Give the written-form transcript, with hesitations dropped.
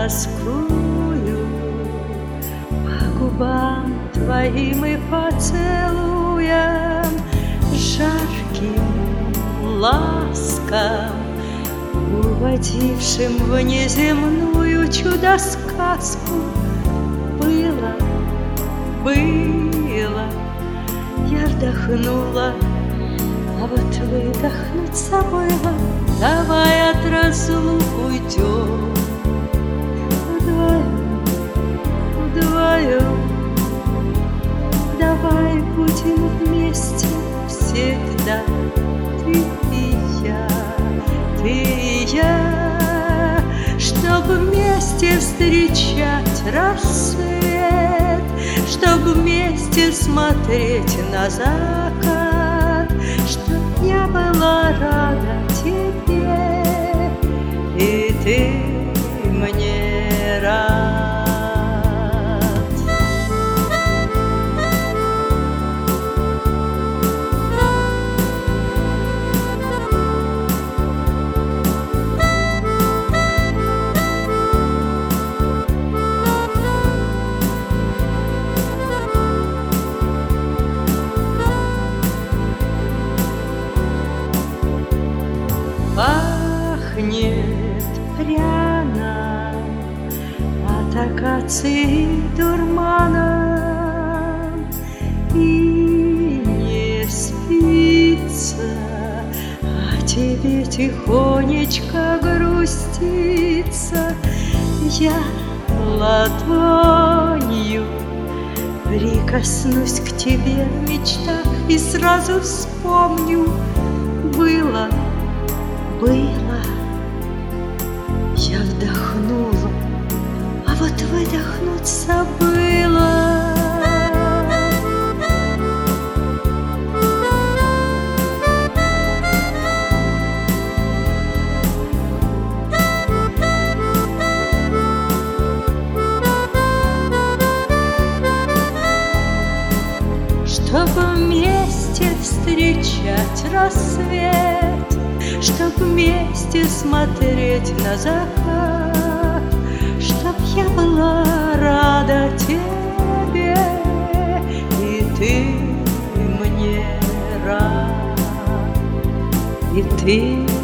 тоскую по губам твоим и поцелуям, жарким ласкам, уводившим в неземную чудо-сказку. Было, я вдохнула, а вот выдохнуть забыла. Давай от разлук уйдем вдвоем, давай будем вместе всегда, ты и я, чтобы вместе встречать рассвет, чтобы вместе смотреть на закат, чтоб я была рада тебе, и ты мне рад. Пахнет пряно от акации дурманом, и не спится, а тебе тихонечко грустится. Я ладонью прикоснусь к тебе в мечтах и сразу вспомню. Было, я вдохнула, а вот выдохнуть забыла. Чтобы вместе встречать рассвет, чтоб вместе смотреть на закат, чтоб я была рада тебе, и ты мне рад, и ты